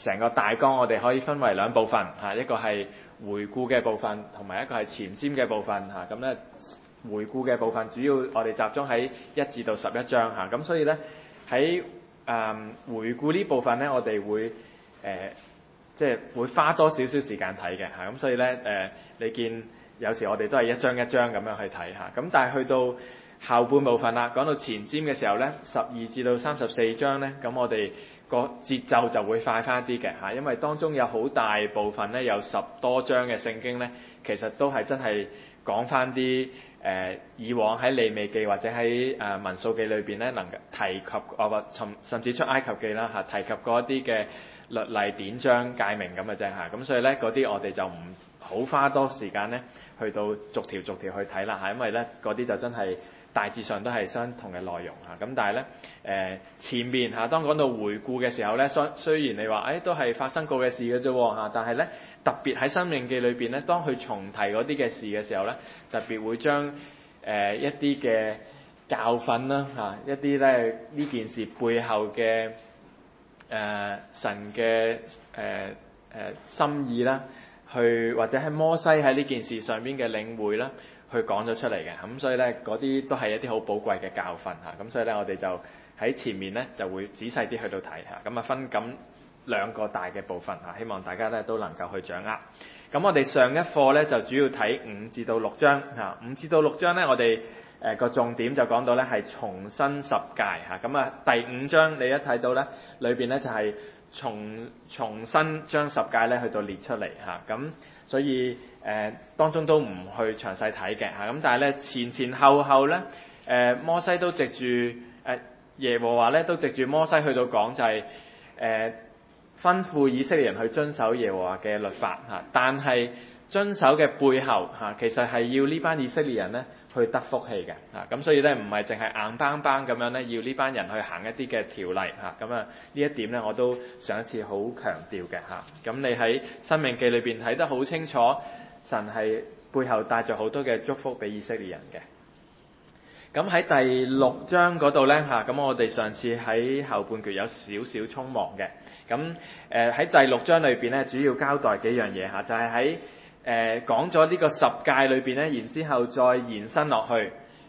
成個大綱我哋可以分為兩部分嚇，一個係回顧嘅部分，同埋一個係前瞻嘅部分嚇。咁咧回顧嘅部分主要我哋集中喺1至到11章嚇。咁所以咧喺回顧呢部分咧，我哋會即係會花多少少時間睇嘅嚇。咁所以咧你見有時我哋都係一章一章咁樣去睇嚇。咁但係去到後半部分啦，講到前瞻嘅時候咧，12至到34章咧，咁我哋個節奏就會快翻啲嘅嚇，因為當中有好大部分咧，有10多章嘅聖經咧，其實都係真係講翻啲以往喺利未記或者喺民數記裏邊咧，能夠提及甚至出埃及記啦嚇，提及過一啲嘅律例典章誡命咁嘅啫嚇。咁所以咧嗰啲我哋就唔好花多時間咧去到逐條去睇啦嚇，因為咧嗰啲就真係大致上都係相同嘅內容嚇。咁但係咧前面嚇當講到回顧嘅時候咧，雖然你話都係發生過嘅事嘅啫嚇，但係咧特別喺申命記裏邊咧，當佢重提嗰啲嘅事嘅時候咧，特別會將一啲嘅教訓啦嚇，一啲咧呢件事背後嘅神嘅心意啦，去或者喺摩西喺呢件事上邊嘅領會啦，去講咗出嚟嘅。咁所以咧嗰啲都係一啲好寶貴嘅教訓嚇。咁所以咧我哋就喺前面咧就會仔細啲去到睇嚇。咁分咁兩個大嘅部分嚇，希望大家咧都能夠去掌握。咁我哋上一課咧就主要睇5至到6章嚇。5至到6章咧我哋個重點就講到咧係重申十誡嚇。咁第5章你一睇到咧裏邊咧就係重新將十誡咧去到列出嚟嚇。咁所以當中都唔去詳細睇嘅嚇。咁但係咧前後咧摩西都藉住耶和華咧都藉住摩西去到講就係吩咐以色列人去遵守耶和華嘅律法嚇，但係遵守嘅背後嚇，其實係要呢班以色列人咧去得福氣嘅嚇。咁所以咧唔係淨係硬邦邦咁樣咧，要呢班人去行一啲嘅條例嚇。咁呢一點咧我都上一次好強調嘅嚇。咁你喺申命記裏邊睇得好清楚，神係背後帶咗好多嘅祝福俾以色列人嘅。咁喺第6章嗰度咧嚇，咁我哋上次喺後半段有少少匆忙嘅。咁喺第6章裏邊咧，主要交代幾樣嘢嚇，就係喺講咗呢個十誡裏邊咧，然之後再延伸落去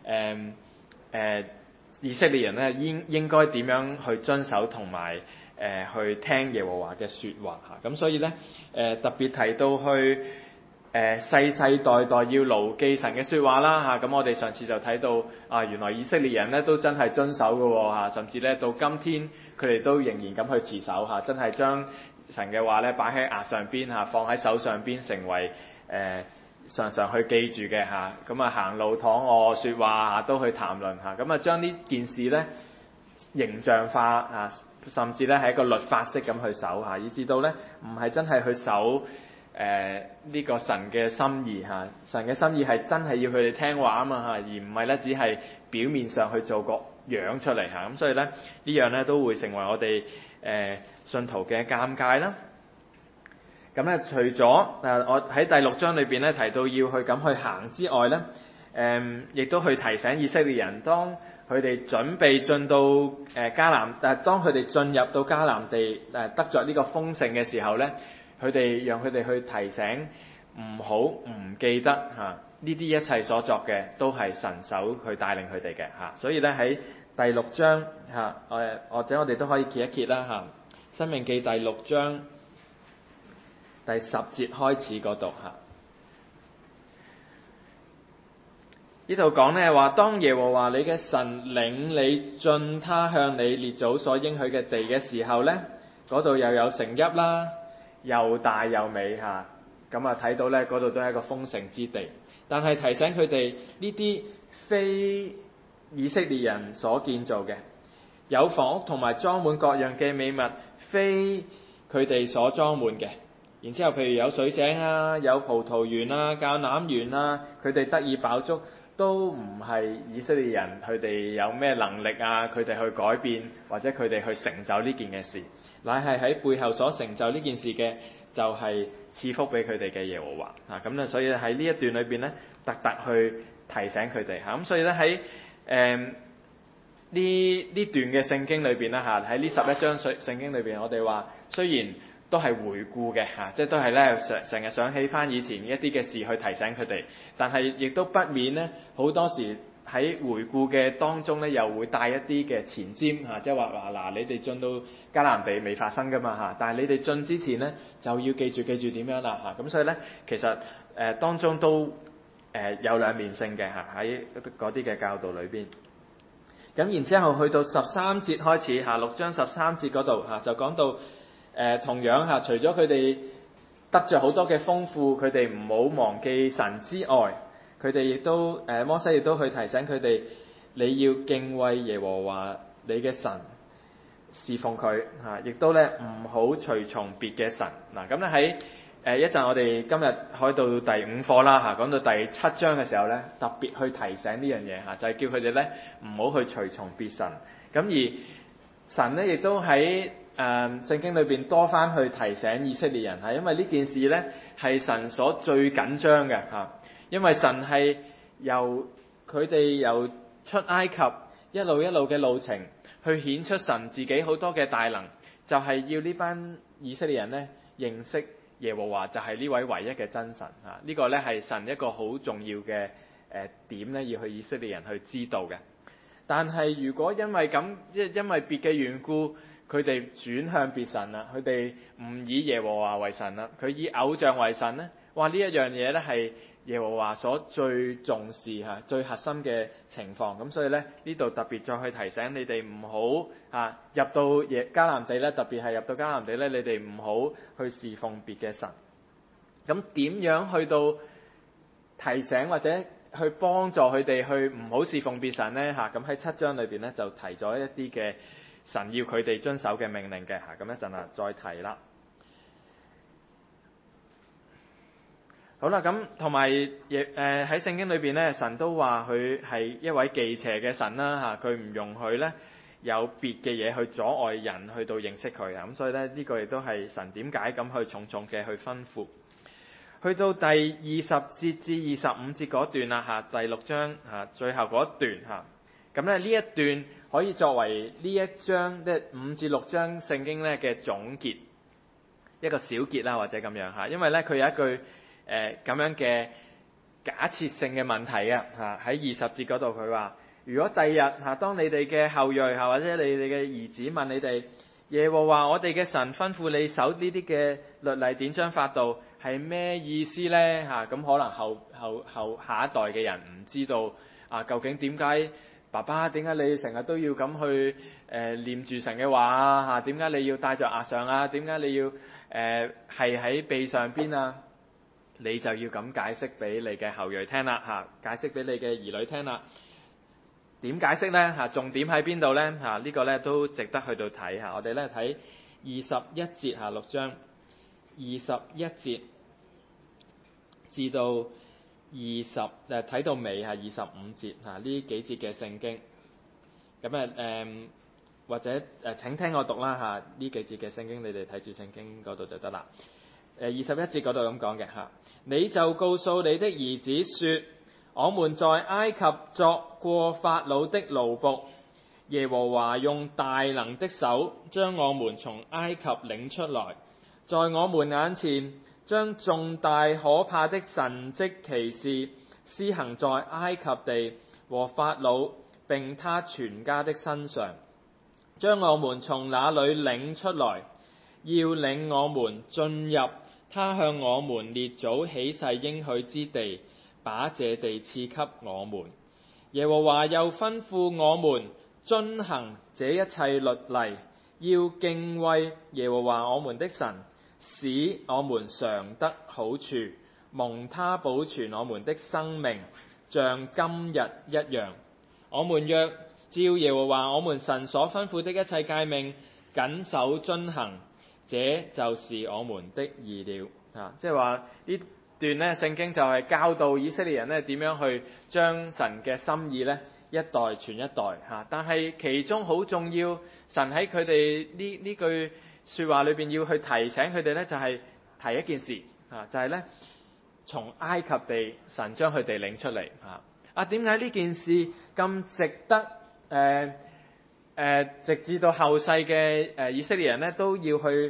以色列人咧應該點樣去遵守同埋去聽耶和華嘅説話嚇。咁所以咧特別提到去世世代代要牢記神嘅説話啦嚇。咁我哋上次就睇到原來以色列人咧都真係遵守嘅喎嚇，甚至咧到今天佢哋都仍然咁去持守嚇，真係將神嘅話咧擺喺額上邊嚇，放喺手上邊，成為常常去記住嘅嚇。咁行路躺臥説話都去談論嚇。咁將呢件事咧形象化嚇，甚至咧係一個律法式咁去守嚇，以至到咧唔係真係去守呢個神嘅心意嚇。神嘅心意係真係要佢哋聽話啊嘛嚇，而唔係咧只係表面上去做個樣出嚟嚇。咁所以咧呢樣咧都會成為我哋信徒嘅鑑戒啦。咁咧除咗我喺第6章裏邊咧提到要去咁去行之外咧，亦都去提醒以色列人，當佢哋準備進到迦南，當佢哋進入到迦南地得着呢個豐盛嘅時候咧，讓佢哋去提醒，唔好唔記得嚇呢啲一切所作嘅都係神手去帶領佢哋嘅嚇。所以咧喺第6章嚇，或者我哋都可以揭一揭啦嚇，《申命記》第6章第10節開始嗰度嚇。呢度講咧話，當耶和華你嘅神領你進他向你列祖所應許嘅地嘅時候咧，嗰度又有城邑啦，又大又美嚇。咁睇到咧嗰度都係一個豐盛之地，但係提醒佢哋呢啲非以色列人所建造嘅，有房屋同埋裝滿各樣嘅美物，非佢哋所裝滿嘅。然之後譬如有水井啊，有葡萄園啊，橄欖園啊，佢哋得以飽足。都唔係以色列人佢哋有咩能力啊，佢哋去改變或者佢哋去成就呢件嘅事，乃係喺背後所成就呢件事嘅就係賜福俾佢哋嘅耶和華啊。咁咧所以喺呢一段裏邊咧特去提醒佢哋嚇。咁所以咧喺呢段嘅聖經裏邊啦嚇，喺呢11章聖經裏邊，我哋話雖然都係回顧嘅嚇，即係都係咧成日想起翻以前一啲嘅事去提醒佢哋，但係亦都不免咧好多時喺回顧嘅當中咧，又會帶一啲嘅前瞻嚇，即係話嗱你哋進到迦南地未發生噶嘛嚇，但係你哋進之前咧就要記住點樣啦嚇，咁所以咧其實當中都有兩面性嘅嚇，喺嗰啲嘅教導裏邊。咁然之後去到13節開始嚇，6章13節嗰度嚇就講到同樣嚇，除咗佢哋得着好多嘅豐富，佢哋唔好忘記神之外，佢哋亦都摩西亦都去提醒佢哋，你要敬畏耶和華你嘅神，侍奉佢嚇，亦都咧唔好隨從別嘅神嗱。咁咧喺一陣我哋今日開到第5課啦嚇，講到第7章嘅時候咧，特別去提醒呢樣嘢嚇，就係叫佢哋咧唔好去隨從別神。咁而神咧亦都喺聖經裏邊多番去提醒以色列人嚇，因為呢件事咧係神所最緊張嘅嚇，因為神係由佢哋由出埃及一路嘅路程去顯出神自己好多嘅大能，就係要呢班以色列人咧認識耶和華就係呢位唯一嘅真神嚇，呢個咧係神一個好重要嘅點咧，要去以色列人去知道嘅。但係如果因為咁，即係因為別嘅緣故，佢哋轉向別神啦，佢哋唔以耶和華為神啦，佢以偶像為神咧，哇！呢一樣嘢咧係耶和華所最重視嚇、最核心嘅情況。咁所以咧呢度特別再去提醒你哋唔好入到迦南地咧，特別係入到迦南地咧，你哋唔好去侍奉別嘅神。咁點樣去到提醒或者去幫助佢哋去唔好侍奉別神呢嚇？咁喺7章裏邊咧就提咗一啲嘅神要佢哋遵守嘅命令嘅嚇。咁一陣再提啦。好啦，咁同埋喺聖經裏邊咧，神都話佢係一位忌邪嘅神啦嚇，佢唔容許咧有別嘅嘢去阻礙人去到認識佢啊。咁所以咧呢個亦都係神點解咁去重重嘅去吩咐。去到第20節至25節嗰段啦嚇，第6章嚇最後嗰一段嚇，咁咧呢一段可以作為呢一章即係5至6章聖經咧嘅總結，一個小結啦或者咁樣嚇，因為咧佢有一句咁樣嘅假設性嘅問題啊嚇，喺20節嗰度佢話：如果第日嚇當你哋嘅後裔嚇或者你哋嘅兒子問你哋，耶和華我哋嘅神吩咐你守呢啲嘅律例典章法度係咩意思呢？嚇，咁可能後下一代嘅人唔知道究竟點解爸爸點解你成日都要咁去念住神嘅話啊嚇？點解你要戴著額上啊？點解你要係喺臂上邊啊？你就要咁解釋俾你嘅後裔聽啦嚇，解釋俾你嘅兒女聽啦。點解釋呢嚇？重點喺邊度呢嚇？呢個咧都值得去到睇嚇。我哋咧睇21節嚇，6章21節至到睇到尾係25節嚇，呢幾節嘅聖經。咁或者請聽我讀啦嚇，呢幾節嘅聖經你哋睇住聖經嗰度就得啦。21節嗰度咁講嘅嚇，你就告訴你的兒子說：我們在埃及作過法老的奴僕，耶和華用大能的手將我們從埃及領出來，在我們眼前將重大可怕的神蹟奇事施行在埃及地和法老並他全家的身上，將我們從那裏領出來，要領我們進入他向我們列祖起誓應許之地，把這地賜給我們。耶和華又吩咐我們遵行這一切律例，要敬畏耶和華我們的神，使我們常得好處，蒙他保存我們的生命，像今日一樣。我們若照耶和華我們神所吩咐的一切誡命謹守遵行，這就是我們的義了即係話呢段咧聖經就係教導以色列人咧點樣去將神嘅心意咧一代傳一代但係其中好重要，神喺佢哋呢句說話裏邊要去提醒佢哋咧，就係提一件事就係咧從埃及地神將佢哋領出嚟點解呢件事咁值得直至到後世嘅以色列人咧都要去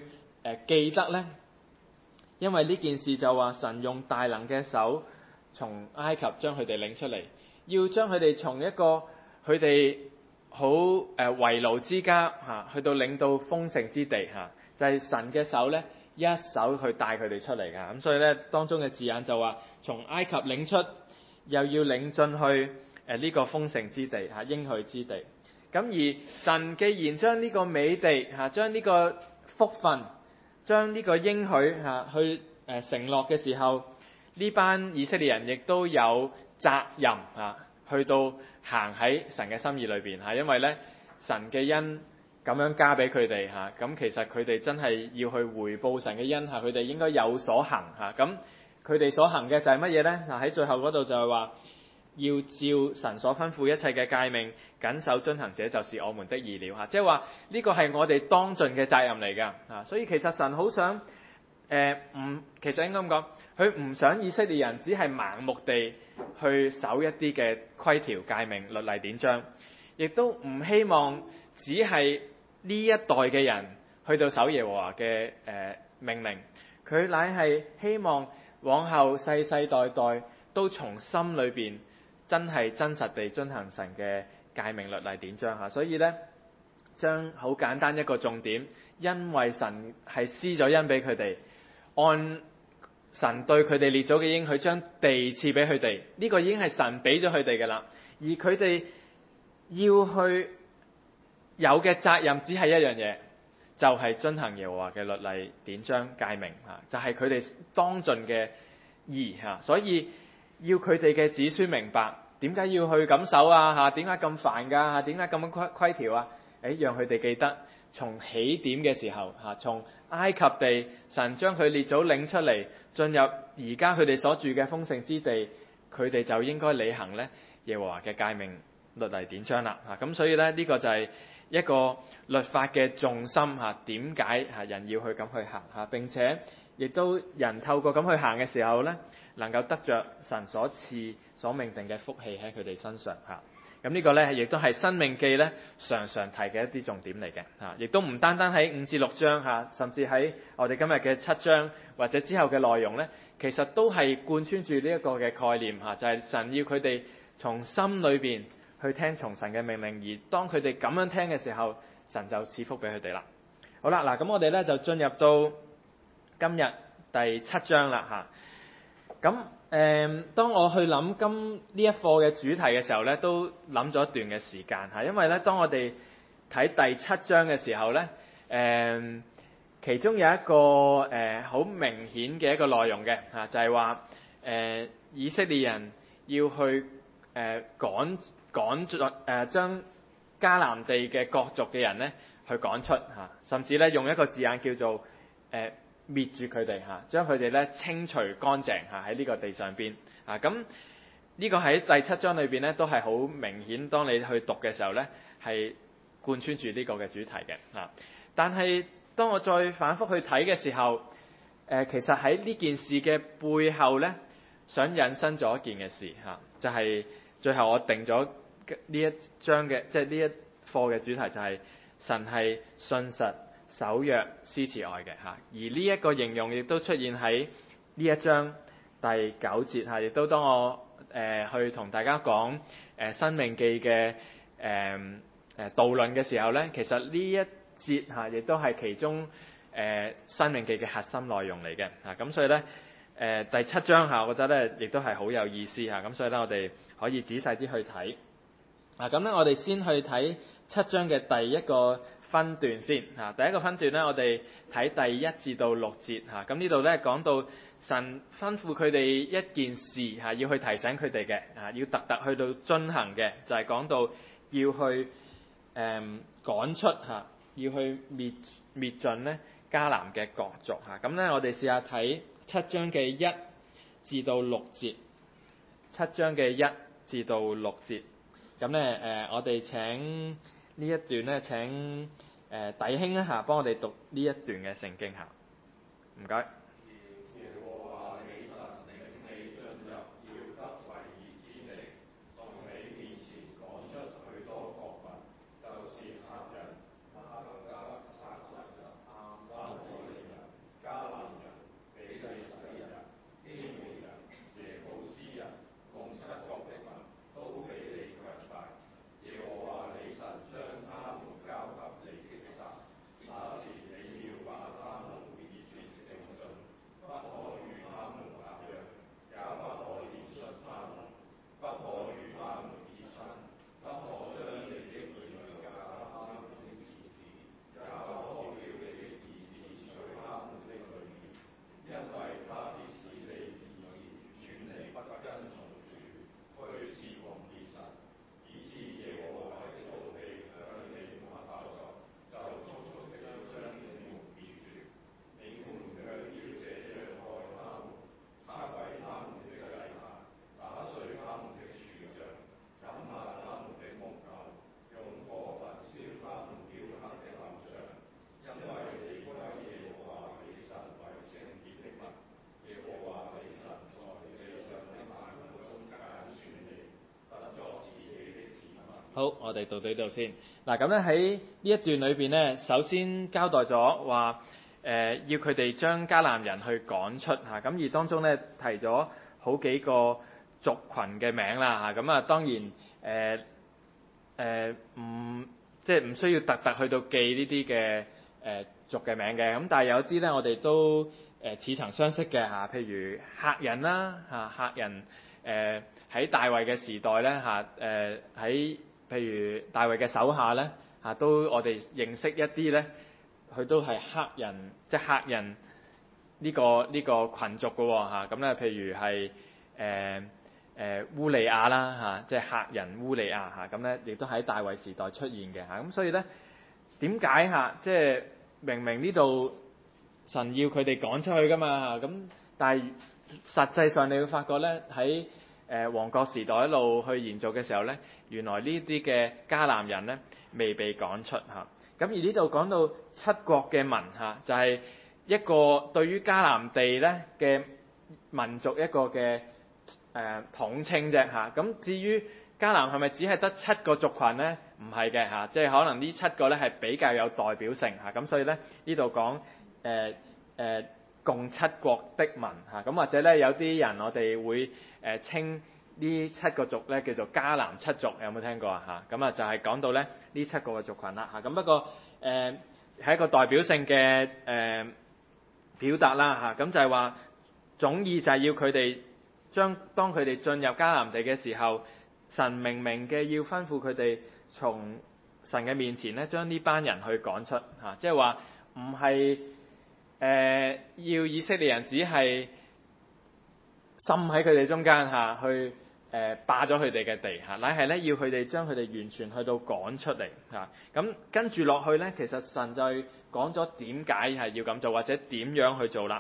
記得呢？因為呢件事就話神用大能嘅手從埃及將佢哋領出嚟，要將佢哋從一個佢哋好為奴之家去到領到豐盛之地就係神嘅手呢，一手去帶佢哋出嚟㗎。咁所以呢，當中嘅字眼就話從埃及領出，又要領進去呢個豐盛之地應許之地。咁而神既然將呢個美地將呢個福分，將呢個應許去承諾嘅時候，呢班以色列人亦都有責任去到行喺神嘅心意裏邊因為咧神嘅恩咁樣加俾佢哋咁其實佢哋真係要去回報神嘅恩佢哋應該有所行咁佢哋所行嘅就係乜嘢咧？喺最後嗰度就係話要照神所吩咐一切嘅誡命謹守遵行者，就是我們的義了即係話呢個係我哋當盡嘅責任嚟㗎所以其實神好想其實應該咁講，佢唔想以色列人只係盲目地去守一啲嘅規條誡命律例典章，亦都唔希望只係呢一代嘅人去到守耶和華嘅命令，佢乃係希望往後世世代代都從心裏邊真係真實地遵行神嘅誡命律例典章所以呢，將好簡單一個重點，因為神係施咗恩俾佢哋，按神對佢哋列祖嘅應許將地賜俾佢哋，呢個已經係神俾咗佢哋㗎啦。而佢哋要去有嘅責任只係一樣嘢，就係遵行耶和華嘅律例典章誡命就係佢哋當盡嘅義所以要佢哋嘅子孫明白點解要去咁守點解咁煩㗎點解咁樣規條讓佢哋記得從起點嘅時候從埃及地神將佢列祖領出嚟，進入而家佢哋所住嘅豐盛之地，佢哋就應該履行咧耶和華嘅誡命律例典章啦咁所以咧呢個就係一個律法嘅重心點解人要去咁去行並且亦都人透過咁去行嘅時候咧，能夠得着神所賜所命定嘅福氣喺佢哋身上咁呢個咧亦都係申命記咧常常提嘅一啲重點嚟嘅亦都唔單單喺5至6章甚至喺我哋今日嘅7章或者之後嘅內容咧，其實都係貫穿住呢一個嘅概念就係神要佢哋從心裏邊去聽從神嘅命令，而當佢哋咁樣聽嘅時候，神就賜福俾佢哋啦。好啦，嗱咁我哋咧就進入到今日第7章啦咁當我去諗呢一課嘅主題嘅時候咧，都諗咗一段嘅時間因為咧當我哋睇第7章嘅時候咧，其中有一個好明顯嘅一個內容嘅就係話以色列人要去趕將迦南地嘅各族嘅人咧去趕出甚至咧用一個字眼叫做滅絕佢哋將佢哋咧清除乾淨喺呢個地上邊咁呢個喺第7章裏邊咧都係好明顯，當你去讀嘅時候咧係貫穿住呢個嘅主題嘅但係當我再反覆去睇嘅時候其實喺呢件事嘅背後咧想引申咗一件嘅事就係最後我定咗呢一章嘅即係呢一課嘅主題就係神係信實守約施慈愛嘅而呢一個形容亦都出現喺呢一章第9節亦都當我去同大家講申命記嘅導論嘅時候咧，其實呢一節亦都係其中申命記嘅核心內容嚟嘅咁所以咧第7章我覺得咧亦都係好有意思咁所以咧我哋可以仔細啲去睇咁咧我哋先去睇7章嘅第一個分段先第一個分段咧，我哋睇第1至到6節咁呢度咧講到神吩咐佢哋一件事要去提醒佢哋嘅要特特去到遵行嘅，就係講到要去趕出要去滅盡咧迦南嘅各族咁咧我哋試下睇7章嘅1至到6節7章嘅1至到6節咁咧我哋請呢一段咧請弟兄一下幫我哋讀呢一段嘅聖經唔該。 好，我哋到呢度先。嗱，咁咧喺呢一段裏邊咧，首先交代咗話要佢哋將迦南人去趕出嚇，咁而當中咧提咗好幾個族群嘅名啦嚇，咁啊當然即係唔需要特去到記呢啲嘅族嘅名嘅，咁但係有啲咧我哋都似曾相識嘅嚇，譬如赫人啦嚇，赫人喺大衛嘅時代咧嚇，喺譬如大衛嘅手下咧嚇，都我哋認識一啲咧，佢都係赫人，即係赫人呢個群族嘅喎嚇，咁咧譬如係烏利亞啦嚇，即係赫人烏利亞嚇，咁咧亦都喺大衛時代出現嘅嚇，咁所以咧點解嚇，即係明明呢度神要佢哋趕出去噶嘛嚇，咁但係實際上你會發覺咧喺王國時代一路去延續嘅時候咧，原來呢啲嘅迦南人咧未被趕出嚇，咁而呢度講到七國嘅民嚇，就係一個對於迦南地咧嘅民族一個嘅統稱啫嚇，咁至於迦南係咪只係得七個族群呢？唔係嘅嚇，即係可能呢七個咧係比較有代表性嚇，咁所以咧呢度講共七國的民嚇，咁或者咧有啲人我哋會稱呢七個族咧叫做迦南七族，有冇聽過啊嚇？咁啊就係講到咧呢七個嘅族群啦嚇，咁不過係一個代表性嘅表達啦嚇，咁就係話總意就係要佢哋當佢哋進入迦南地嘅時候，神明嘅要吩咐佢哋從神嘅面前咧將呢班人去趕出嚇，即係話唔係要以色列人只係滲喺佢哋中間嚇，去霸咗佢哋嘅地嚇，乃係咧要佢哋將佢哋完全去到趕出嚟嚇。咁跟住落去咧，其實神就講咗點解係要咁做，或者點樣去做啦。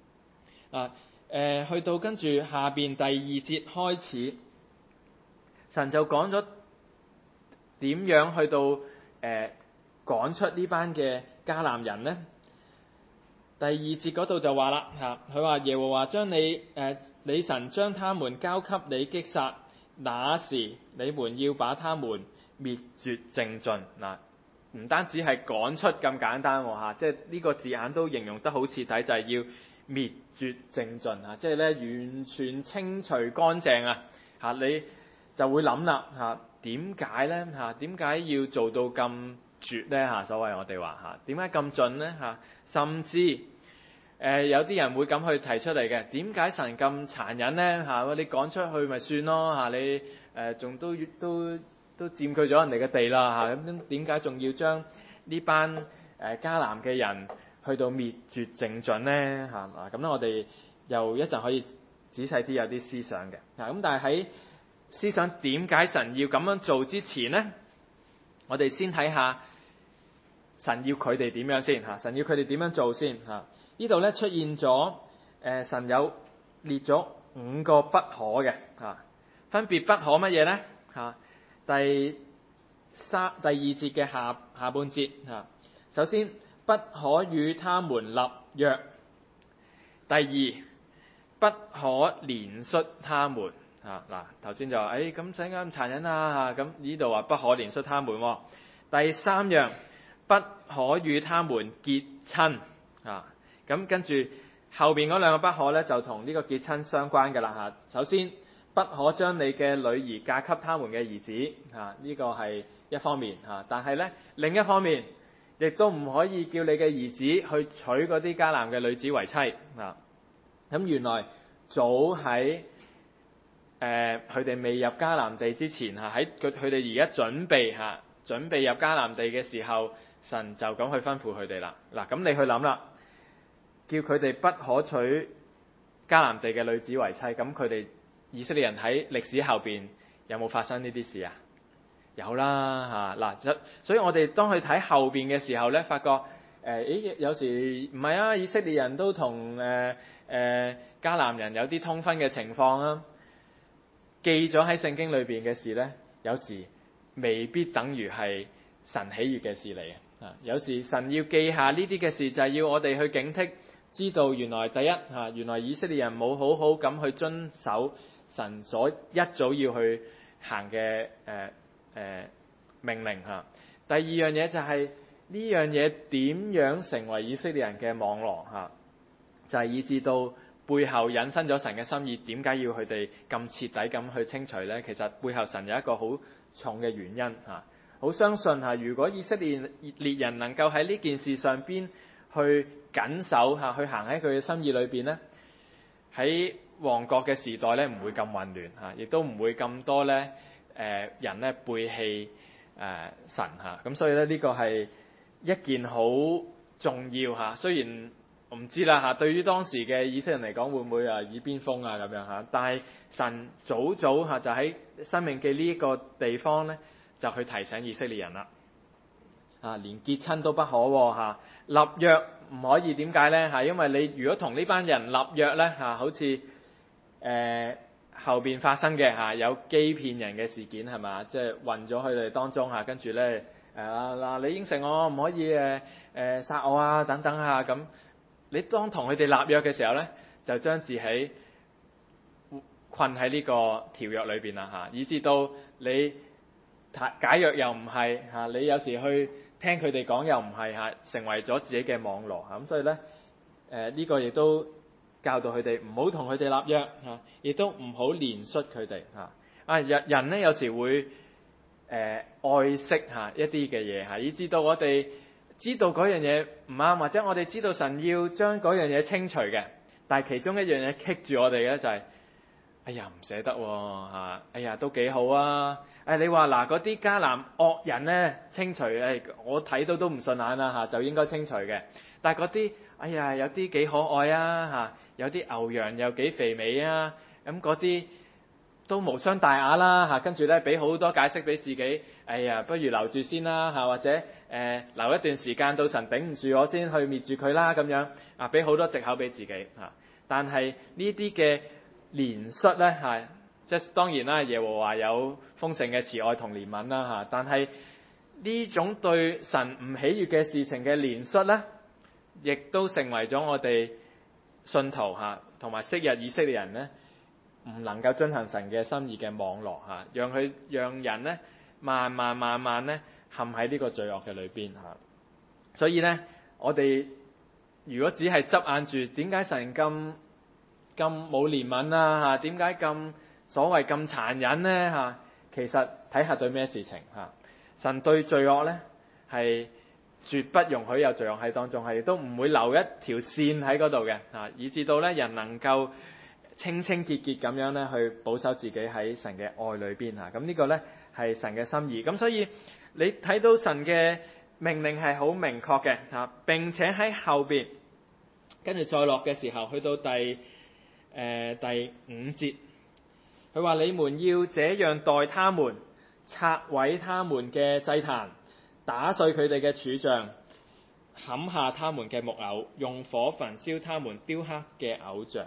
去到跟住下邊第二節開始，神就講咗點樣去到趕出呢班嘅迦南人呢？第二節嗰度就話啦嚇，佢話耶和華將你神將他們交給你擊殺，那時你們要把他們滅絕淨盡嗱，唔單止係趕出咁簡單喎嚇，即係呢個字眼都形容得好徹底，就係要滅絕淨盡嚇，即係咧完全清除乾淨啊嚇，你就會諗啦嚇，點解咧嚇？點解要做到咁絕咧嚇？所謂我哋話嚇，點解咁盡咧嚇？甚至有啲人會咁去提出嚟嘅，點解神咁殘忍咧嚇？你趕出去咪算咯嚇，你仲都佔據咗人哋嘅地啦嚇，咁點解仲要將呢班迦南嘅人去到滅絕淨盡咧嚇？嗱，咁咧我哋又一陣可以仔細啲有啲思想嘅嗱，咁但係喺思想點解神要咁樣做之前咧，我哋先睇下神要佢哋點樣先嚇，神要佢哋點樣做先嚇？呢度咧出現咗神有列咗5個不可嘅嚇，分別不可乜嘢咧嚇？第二節嘅下半節嚇，首先不可與他們立約，第二不可憐恤他們嚇。嗱，頭先就話咁使咁殘忍啊嚇，咁呢度話不可憐恤他們喎。第三樣不可與他們結親嚇，咁跟住後邊嗰兩個不可咧就同呢個結親相關嘅啦嚇。首先不可將你嘅女兒嫁給他們嘅兒子嚇，呢個係一方面嚇，但係咧另一方面亦都唔可以叫你嘅兒子去娶嗰啲迦南嘅女子為妻嚇。咁原來早喺佢哋未入迦南地之前嚇，喺佢哋而家準備入迦南地嘅時候，神就咁去吩咐佢哋啦。嗱，咁你去諗啦，叫佢哋不可娶迦南地嘅女子為妻，咁佢哋以色列人喺歷史後邊有冇發生呢啲事啊？有啦嚇，嗱，所以我哋當去睇後邊嘅時候咧，發覺有時唔係啊，以色列人都同迦南人有啲通婚嘅情況啊，記咗喺聖經裏邊嘅事咧，有時未必等於係神喜悅嘅事嚟啊！有時神要記下呢啲嘅事，就係要我哋去警惕，知道原來第一嚇，原來以色列人冇好好咁去遵守神所一早要去行嘅命令嚇。第二樣嘢就係呢樣嘢點樣成為以色列人嘅網羅嚇，就係以至到背後引申咗神嘅心意，點解要佢哋咁徹底咁去清除呢？其實背後神有一個好重嘅原因嚇。好相信嚇，如果以色列人能夠喺呢件事上邊去緊守嚇，去行喺佢嘅心意裏邊呢，喺王國嘅時代咧唔會咁混亂嚇，亦都唔會咁多咧人咧背棄神嚇。咁所以咧呢個係一件好重要嚇。雖然我唔知啦嚇，對於當時嘅以色列人嚟講會唔會耳邊風啊咁樣嚇？但係神早嚇就喺申命記呢一個地方咧，就去提醒以色列人啦。連結親都不可嚇，立約唔可以，點解咧嚇？因為你如果同呢班人立約咧嚇，好似後邊發生嘅嚇有欺騙人嘅事件係嘛？即係混咗佢哋當中嚇，跟住咧嗱你應承我唔可以殺我啊等等嚇咁。你當同佢哋立約嘅時候咧，就將自己困喺呢個條約裏邊啦嚇，以至到你解約又唔係嚇，你有時去聽佢哋講又唔係嚇，成為咗自己嘅網羅嚇。咁所以咧呢個亦都教導佢哋唔好同佢哋立約嚇，亦都唔好憐恤佢哋嚇。人咧有時會愛惜嚇一啲嘅嘢嚇，以至到我哋知道嗰樣嘢唔啱，或者我哋知道神要將嗰樣嘢清除嘅，但係其中一樣嘢棘住我哋嘅就係，哎呀唔捨得喎嚇，哎呀都幾好啊！你話嗱嗰啲迦南惡人咧清除，我睇到都唔順眼啦嚇，就應該清除嘅。但係嗰啲，哎呀有啲幾可愛啊嚇，有啲牛羊又幾肥美啊，咁嗰啲都無傷大雅啦嚇。跟住咧俾好多解釋俾自己，哎呀不如留住先啦嚇，或者留一段時間到神頂唔住我先去滅住佢啦咁樣啊，俾好多藉口俾自己嚇。但係呢啲嘅憐恤咧嚇，即係當然啦，耶和華有豐盛嘅慈愛同憐憫啦嚇，但係呢種對神唔喜悅嘅事情嘅憐恤咧，亦都成為咗我哋信徒嚇同埋昔日以色列人咧唔能夠遵行神嘅心意嘅網羅嚇，讓人咧慢慢咧陷喺呢個罪惡嘅裏邊嚇。所以咧，我哋如果只係執眼住，點解神咁冇憐憫啊嚇？點解咁所謂咁殘忍咧嚇？其實睇下對咩事情嚇。神對罪惡咧係絕不容許有罪惡喺當中，係亦都唔會留一條線喺嗰度嘅嚇，以至到咧人能夠清清潔潔咁樣咧去保守自己喺神嘅愛裏邊嚇。咁呢個咧係神嘅心意。咁所以你睇到神嘅命令係好明確嘅嚇，並且喺後邊跟住再落嘅時候，去到第5節，佢話你們要這樣待他們，拆毀他們嘅祭壇，打碎佢哋嘅柱像，砍下他們嘅木偶，用火焚燒他們雕刻嘅偶像。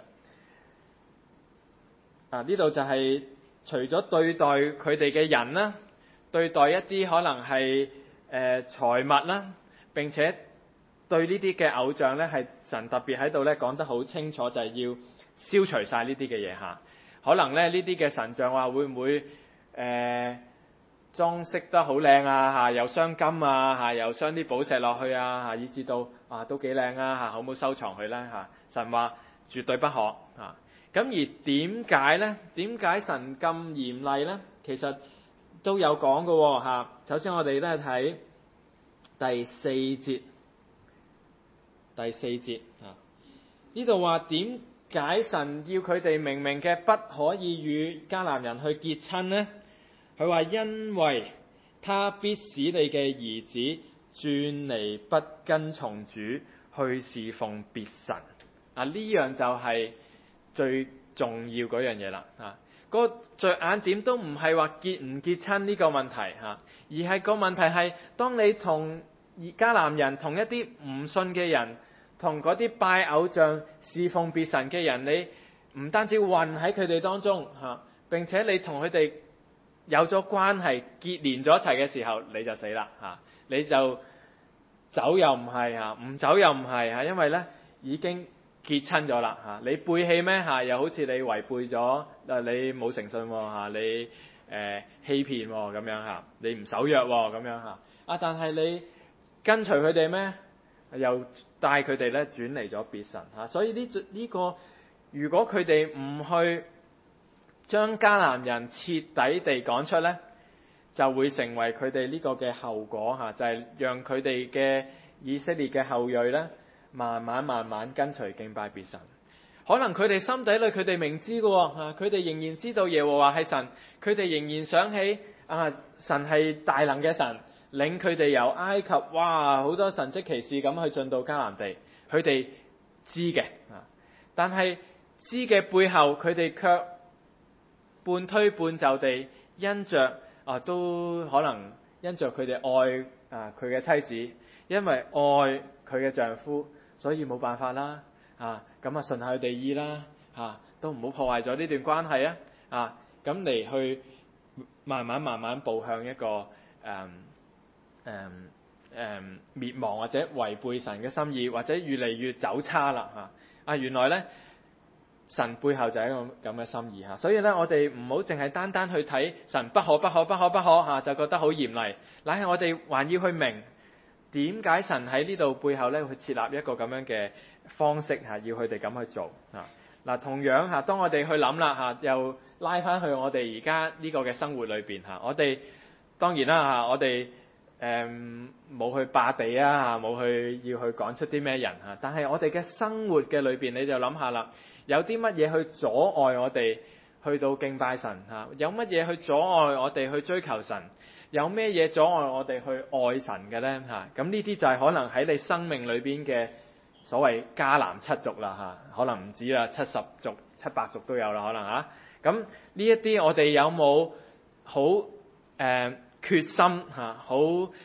呢度就係除咗對待佢哋嘅人啦，對待一啲可能係財物啦，並且對呢啲嘅偶像咧，係神特別喺度咧講得好清楚，就係要消除晒呢啲嘅嘢嚇。可能咧呢啲嘅神像話會唔會裝飾得好靚啊嚇，又鑲金啊嚇，又鑲啲寶石落去啊嚇，以至到都幾靚啊嚇，好唔好收藏佢咧嚇？神話絕對不可嚇。咁而點解咧？點解神咁嚴厲咧？其實都有講嘅嚇。首先我哋咧睇第四節啊，呢度話點解神要佢哋明明嘅不可以與迦南人去結親呢？佢話因為他必使你嘅兒子轉離不跟從主，去侍奉別神。呢樣就係最重要嗰樣嘢啦。個着眼點都唔係話結唔結親呢個問題嚇，而係個問題係當你同迦南人，同一啲唔信嘅人，同嗰啲拜偶像侍奉別神嘅人，你唔單止混喺佢哋當中嚇，並且你同佢哋有咗關係結連咗一齊嘅時候，你就死啦嚇，你就走又唔係嚇，唔走又唔係嚇，因為咧已經結親咗啦嚇，你背棄咩嚇？又好似你違背咗你冇誠信喎嚇，你欺騙咁樣嚇，你唔守約咁樣嚇。但係你跟隨佢哋咩？又帶佢哋咧轉離咗別神嚇。所以呢個如果佢哋唔去將迦南人徹底地趕出咧，就會成為佢哋呢個嘅後果嚇，就係讓佢哋嘅以色列嘅後裔咧，慢慢跟隨敬拜別神。可能佢哋心底裏佢哋明知嘅喎，佢哋仍然知道耶和華係神，佢哋仍然想起神係大能嘅神，領佢哋由埃及好多神蹟奇事咁去進到迦南地，佢哋知嘅但係知嘅背後，佢哋卻半推半就地因着都可能因着佢哋愛佢嘅妻子，因為愛佢嘅丈夫，所以冇辦法啦咁順下佢哋意啦都唔好破壞咗呢段關係咁嚟去慢慢步向一個滅亡或者違背神嘅心意，或者越嚟越走差啦原來咧神背後就係一個咁嘅心意所以咧我哋唔好淨係單單去睇神不可就覺得好嚴厲，乃係我哋還要去明點解神喺呢度背後咧去設立一個咁樣嘅方式要佢哋咁去做同樣當我哋去諗啦又拉翻去我哋而家呢個嘅生活裏邊我哋當然啦我哋冇去霸地冇去要去趕出啲咩人但係我哋嘅生活嘅裏邊，你就諗下啦，有啲乜嘢去阻礙我哋去到敬拜神有乜嘢去阻礙我哋去追求神？有咩嘢阻礙我哋去愛神嘅咧咁呢啲就係可能喺你生命裏邊嘅所謂迦南七族啦可能唔止啦，70族、700族都有啦，可能咁呢一啲我哋有冇好決心好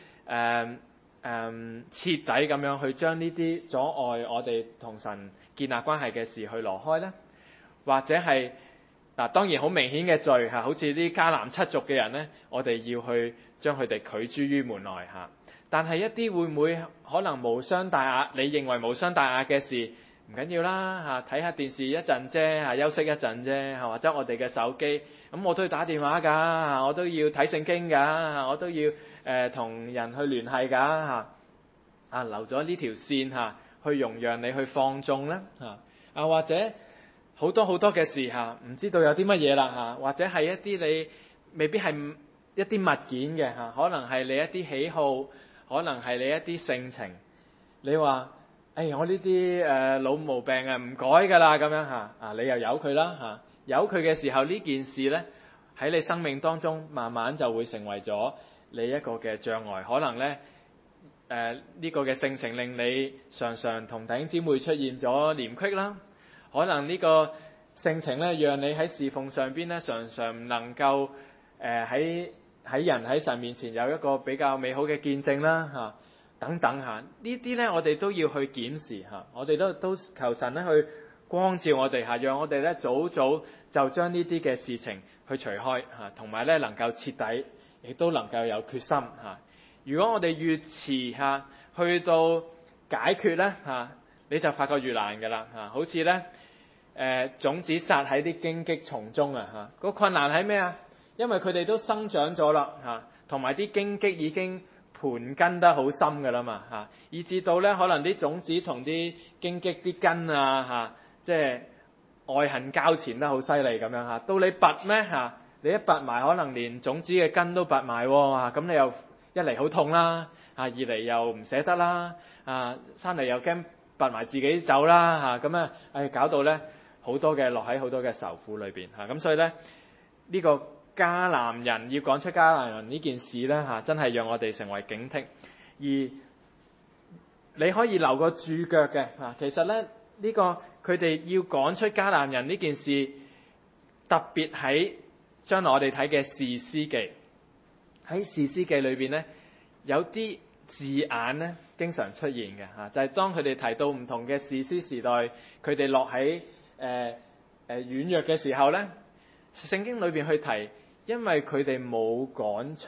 徹底咁樣去將呢啲阻礙我哋同神建立關係嘅事去挪開呢？或者係當然好明顯嘅罪好似啲迦南七族嘅人呢，我哋要去將佢哋拒諸於門外但係一啲會唔會可能無傷大雅？你認為無傷大雅嘅事唔緊要啦睇下電視一陣啫休息一陣啫或者我哋嘅手機咁我都要打電話㗎我都要睇聖經㗎我都要同人去聯繫㗎留咗呢條線去容讓你去放縱咧或者好多嘅事唔知道有啲乜嘢啦或者係一啲你未必係一啲物件嘅可能係你一啲喜好，可能係你一啲性情，你話我呢啲老毛病唔改㗎啦咁樣你又由佢啦由佢嘅時候，呢件事咧喺你生命當中慢慢就會成為咗你一個嘅障礙，可能咧呢個嘅性情令你常常同弟兄姊妹出現咗嫌隙啦，可能呢個性情咧讓你喺侍奉上邊咧常常唔能夠喺人喺神面前有一個比較美好嘅見證啦等等呢啲咧我哋都要去檢視我哋都求神咧去光照我哋讓我哋咧早就將呢啲嘅事情去除開同埋咧能夠徹底，亦都能夠有決心如果我哋越遲去到解決咧你就發覺越難㗎啦好似咧種子撒喺啲荊棘叢中個困難喺咩因為佢哋都生長咗啦同埋啲荊棘已經盤根得好深㗎啦嘛以至到咧可能啲種子同啲荊棘啲根即係愛恨交纏得好犀利咁樣到你拔咩你一拔埋可能連種子嘅根都拔埋咁你又一嚟好痛啦二嚟又唔捨得啦三嚟又驚拔埋自己走啦咁搞到咧好多嘅落喺好多嘅愁苦裏邊咁所以咧呢個迦南人要趕出迦南人呢件事咧真係讓我哋成為警惕，而你可以留個注腳嘅其實咧呢個佢哋要趕出迦南人呢件事，特別喺將來我哋睇嘅士師記，喺士師記裏邊咧有啲字眼咧經常出現嘅就係當佢哋提到唔同嘅士師時代，佢哋落喺軟弱嘅時候咧，聖經裏邊去提，因為佢哋冇趕出一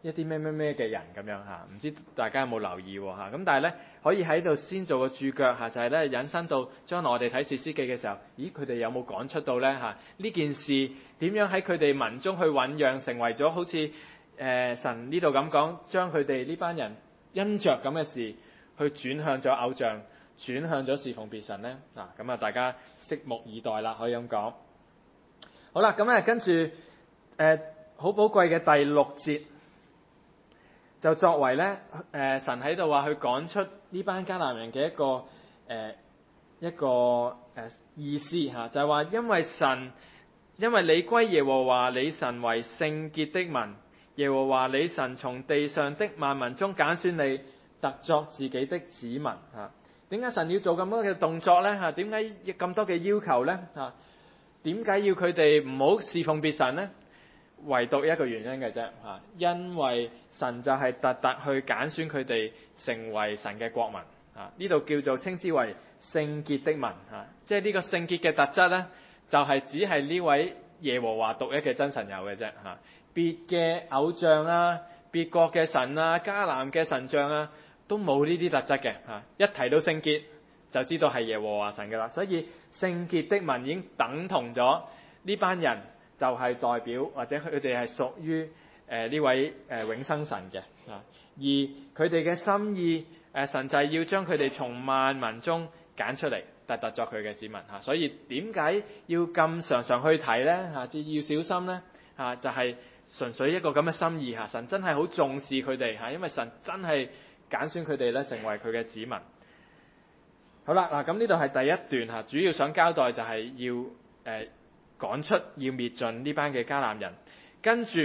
一啲咩咩咩嘅人咁樣嚇，唔知大家有冇留意喎嚇？咁但係咧可以喺度先做個注腳嚇，就係咧引申到將來我哋睇士師記嘅時候，咦佢哋有冇講出到咧嚇？呢件事點樣喺佢哋民中去醖釀，成為咗好似神呢度咁講，將佢哋呢班人因着咁嘅事去轉向咗偶像，轉向咗侍奉別神咧嗱，咁啊大家拭目以待啦，可以咁講。好啦，咁跟住好寶貴嘅第6節。就作為咧，神喺度話去趕出呢班迦南人嘅一個意思嚇，就係話因為你歸耶和華你神為聖潔的民，耶和華你神從地上的萬民中揀選你，特作自己的子民嚇。點解神要做咁多嘅動作咧嚇？點解咁多嘅要求咧嚇？點解要佢哋唔好侍奉別神咧？唯獨一個原因嘅啫嚇，因為神就係特去揀選佢哋成為神嘅國民嚇，呢度叫做稱之為聖潔的民嚇，即係呢個聖潔嘅特質咧，就係只係呢位耶和華獨一嘅真神有嘅啫嚇，別嘅偶像啊、別國嘅神啊、迦南嘅神像啊，都冇呢啲特質嘅嚇。一提到聖潔，就知道係耶和華神㗎啦，所以聖潔的民已經等同咗呢班人。就係代表或者佢哋係屬於呢位永生神嘅啊，而佢哋嘅心意神就係要將佢哋從萬民中揀出嚟，特作佢嘅子民嚇。所以點解要咁常常去睇咧嚇？要小心咧嚇，就係純粹一個咁嘅心意嚇。神真係好重視佢哋嚇，因為神真係揀選佢哋咧成為佢嘅子民。好啦嗱，咁呢度係第一段嚇，主要想交代就係要趕出要滅盡呢班嘅迦南人，跟住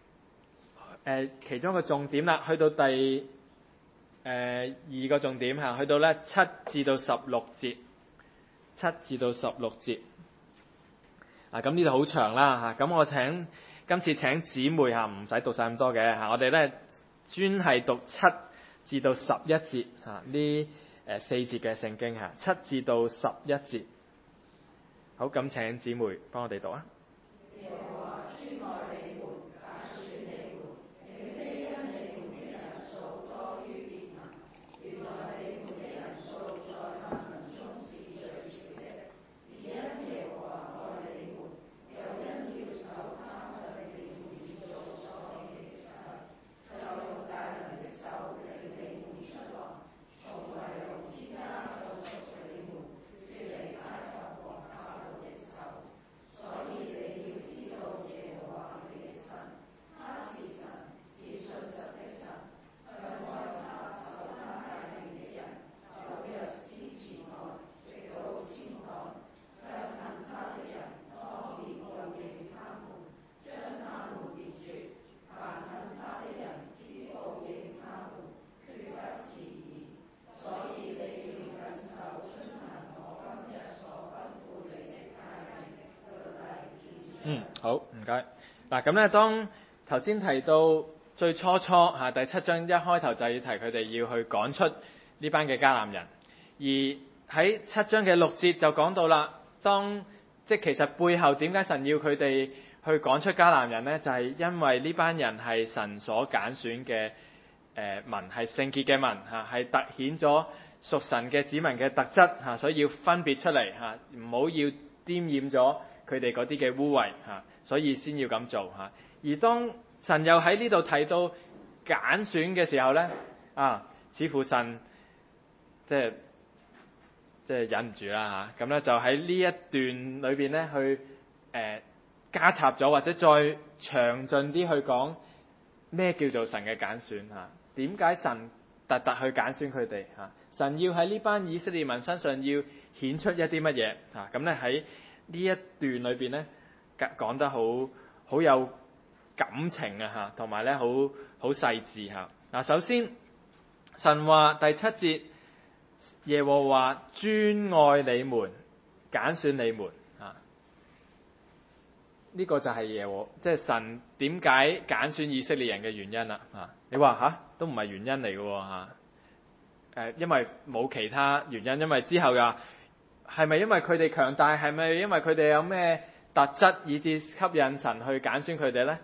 其中一個重點啦，去到第2個重點嚇，去到咧7至到16節，7至到16節。咁呢度好長啦嚇，咁我今次請姊妹嚇，唔使讀晒咁多嘅嚇，我哋咧專係讀7至到11節嚇，呢4節嘅聖經嚇，7至到11節。好，咁請姊妹幫我哋讀啊。好，唔該。嗱，咁咧，當頭先提到最初嚇第7章一開頭就要提佢哋要去趕出呢班嘅迦南人，而喺7章嘅6節就講到啦，即係其實背後點解神要佢哋去趕出迦南人咧？就係因為呢班人係神所揀選嘅民，係聖潔嘅民嚇，係突顯咗屬神嘅子民嘅特質嚇，所以要分別出嚟嚇，唔好要沾染咗佢哋嗰啲嘅污穢嚇，所以先要咁做嚇。而當神又喺呢度提到揀選嘅時候咧，似乎神即係忍唔住啦嚇，咁咧就喺呢一段裏邊咧去加插咗，或者再詳盡啲去講咩叫做神嘅揀選嚇？點解神特去揀選佢哋嚇？神要喺呢班以色列民身上要顯出一啲乜嘢嚇？咁咧喺呢一段裏邊咧講得好有感情啊嚇，同埋咧好細緻嚇。嗱，首先神話第7節，耶和華專愛你們，揀選你們啊。呢個就係即係神點解揀選以色列人嘅原因啦嚇。你話都唔係原因嚟嘅喎，因為冇其他原因，因為之後又係咪因為佢哋強大？係咪因為佢哋有咩特質以致吸引神去揀選佢哋咧？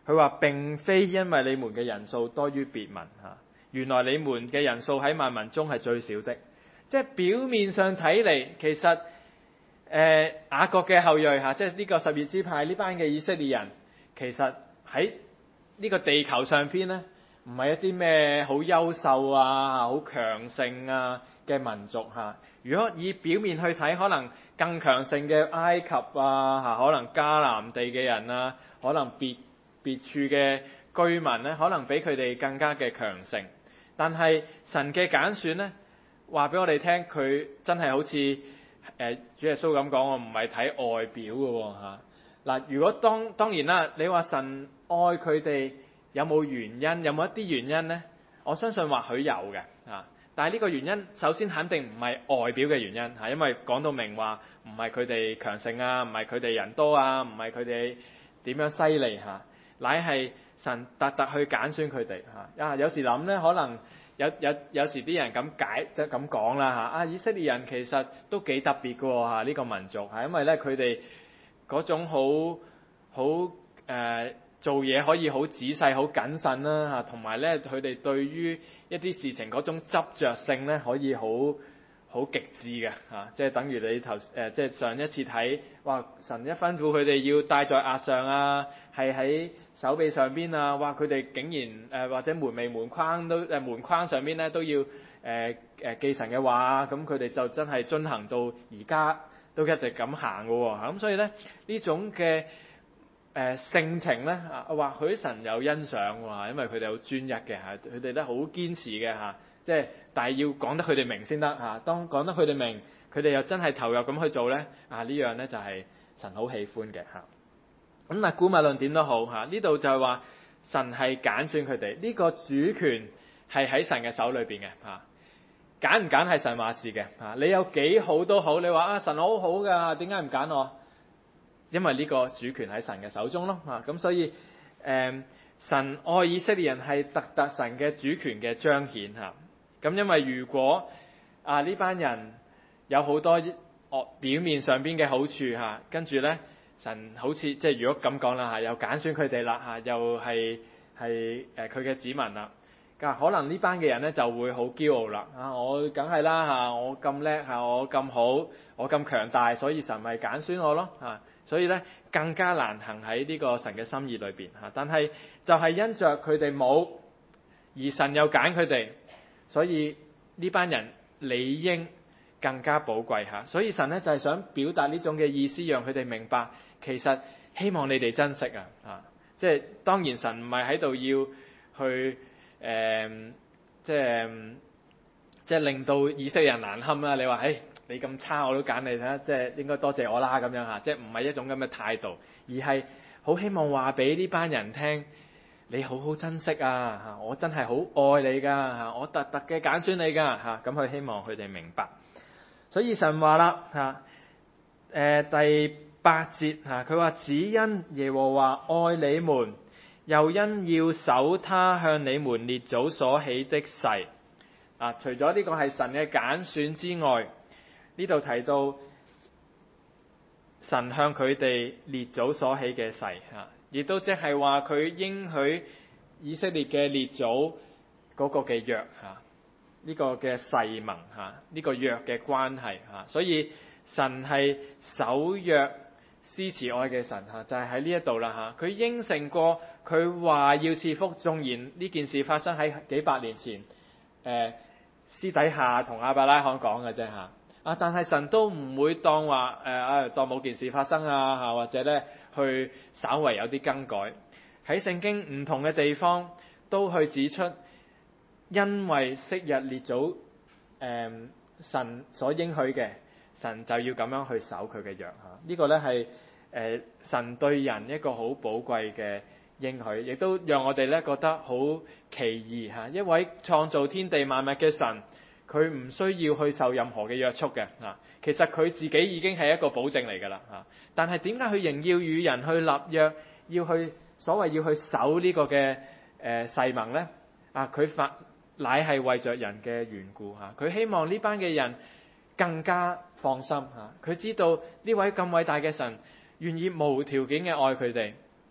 佢話並非因為你們嘅人數多於別民嚇，原來你們嘅人數喺萬民中係最少的。即係表面上睇嚟，其實雅各嘅後裔嚇，即係呢個12支派呢班嘅以色列人，其實喺呢個地球上邊咧，唔係一啲咩好優秀啊、好強盛啊嘅民族嚇。如果以表面去睇，可能更強盛嘅埃及啊嚇，可能迦南地嘅人啊，可能別處嘅居民咧，可能比佢哋更加嘅強盛。但係神嘅揀選咧，話俾我哋聽，佢真係好似主耶穌咁講，我唔係睇外表嘅喎嚇。嗱，如果當然啦，你話神愛佢哋有冇原因？有冇一啲原因呢？我相信或許有嘅嚇。但係呢個原因首先肯定唔係外表嘅原因嚇，因為講到明話唔係佢哋強盛啊，唔係佢哋人多啊，唔係佢哋點樣犀利嚇，乃係神特去揀選佢哋嚇。有時諗咧，可能有時啲人咁解即係咁講啦嚇。以色列人其實都幾特別嘅喎嚇，呢個民族係因為咧佢哋嗰種好做嘢可以好仔細、好謹慎啦嚇，同埋咧佢哋對於一啲事情嗰種執着性咧可以好極致嘅嚇，即係等於你即係上一次睇，哇！神一吩咐佢哋要戴在額上啊，係喺手臂上邊啊，哇！佢哋竟然或者門楣門框都門框上邊咧都要記神嘅話，咁佢哋就真係遵行到而家都一直咁行嘅喎嚇，咁所以咧呢種嘅性情咧或許神有欣賞喎，因為佢哋好專一嘅嚇，佢哋咧好堅持嘅嚇，即係但係要講得佢哋明先得嚇。當講得佢哋明，佢哋又真係投入咁去做咧呢樣咧就係神好喜歡嘅嚇。咁嗱，古物論點都好嚇，呢度就係話神係揀選佢哋，呢個主權係喺神嘅手裏邊嘅嚇。揀唔揀係神話事嘅嚇，你有幾好都好，你話神好好㗎，點解唔揀我？因為呢個主權喺神嘅手中咯嚇，咁所以神愛以色列人係特神嘅主權嘅彰顯嚇。咁因為如果呢班人有好多表面上邊嘅好處嚇，跟住咧神好似即係如果咁講啦嚇，又揀選佢哋啦嚇，又係佢嘅子民啦。可能呢班嘅人咧就會好驕傲啦我梗係啦嚇，我咁叻嚇，我咁好，我咁強大，所以神咪揀選我咯嚇。所以咧更加難行喺呢個神嘅心意裏邊嚇。但係就係因着佢哋冇，而神又揀佢哋，所以呢班人理應更加寶貴嚇。所以神咧就係想表達呢種嘅意思，讓佢哋明白，其實希望你哋珍惜即係當然神唔係喺度要去即係令到以色列人難堪啦。你話你咁差我都揀你，睇下即係應該多謝我啦咁樣嚇，即係唔係一種咁嘅態度，而係好希望話俾呢班人聽，你好好珍惜嚇，我真係好愛你㗎嚇，我特嘅揀選你㗎嚇，咁佢希望佢哋明白。所以神話啦第8節佢話只因耶和華愛你們，又因要守他向你們列祖所起的誓除咗呢個係神嘅揀選之外，呢度提到神向佢哋列祖所起嘅誓亦都即係話佢應許以色列嘅列祖嗰個嘅約呢個嘅誓盟呢個約嘅關係所以神係守約施慈愛嘅神就係喺呢一度啦佢應承過，佢話要賜福，縱然呢件事發生喺幾百年前私底下同亞伯拉罕講嘅啫但係神都唔會當話當冇件事發生或者咧去稍為有啲更改。喺聖經唔同嘅地方都去指出，因為昔日列祖神所應許嘅，神就要咁樣去守佢嘅約呢個咧係神對人一個好寶貴嘅應許，亦都讓我哋咧覺得好奇異一位創造天地萬物嘅神，佢唔需要去受任何嘅約束嘅其實佢自己已經係一個保證嚟㗎啦但係點解佢仍要與人去立約，要去所謂要去守呢個嘅誓盟咧佢乃係為着人嘅緣故佢希望呢班嘅人更加放心佢知道呢位咁偉大嘅神願意無條件嘅愛佢哋，